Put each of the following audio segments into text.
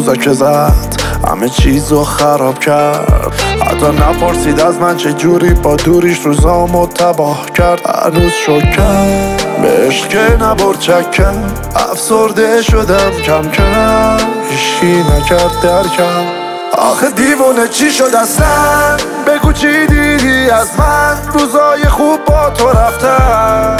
روزا که زد همه چیزو خراب کرد. حتی نپرسید از من چه جوری با دوریش روزامو تباه کرد. هنوز شکم به عشق که نبرد چکم، افسرده شدم کم کم، هیچی نکرد درکم. آخه دیوونه چی شد اصلا؟ بگو چی دیدی از من؟ روزای خوب با تو رفتن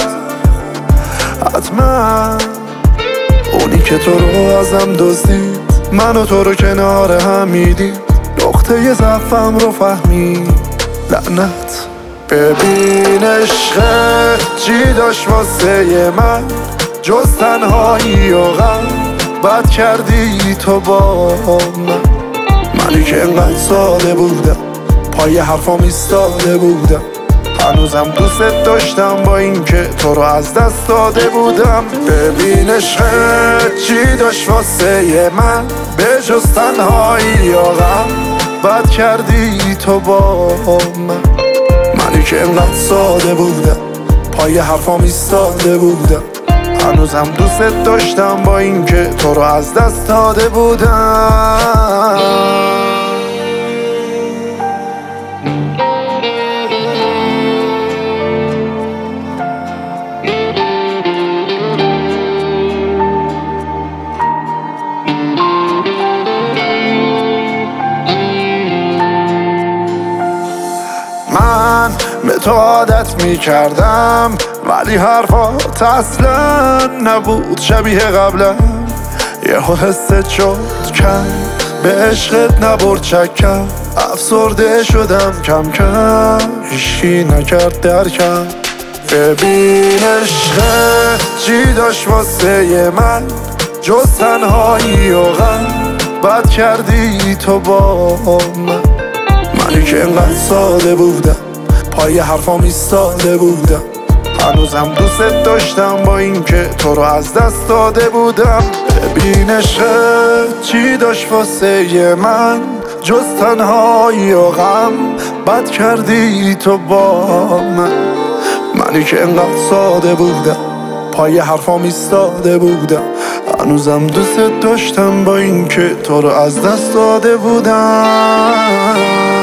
حتما. اونی که تو رو ازم دزدید، من و تو رو کنار هم میدید، نقطه ضعفم رو فهمید. لعنت. ببین عشقت چی داشت واسه من جز تنهایی و غم؟ بد کردی تو با من. منی که انقدر ساده بودم، پای حرفام ایستاده بودم، هنوزم دوست داشتم با این که تو رو از دست داده بودم. ببین عشقت چی داشت واسه من به جز تنهایی و غم؟ بد کردی تو با من. منی که انقدر ساده بودم، پای حرفام ایستاده بودم، هنوزم دوست داشتم با این که تو رو از دست داده بودم. من به تو عادت میکردم ولی حرفات اصلا نبود شبیه قبلا. یهو حست شد کم، به عشقت نبرد چکم، افسرده شدم کم کم، هیچی نکرد درکم. ببین عشقت چی داشت واسه من جز تنهایی و غم؟ بد کردی تو با من. منی که انقدر ساده بودم، پای حرفام ایستاده بودم، هنوزم دوست داشتم با این که تو رو از دست داده بودم. ببین عشقت چی داشت واسه من جز تنهایی و غم؟ بد کردی تو با من. منی که انقدر ساده بودم، پای حرفام ایستاده بودم، هنوزم دوست داشتم با این که تو رو از دست داده بودم.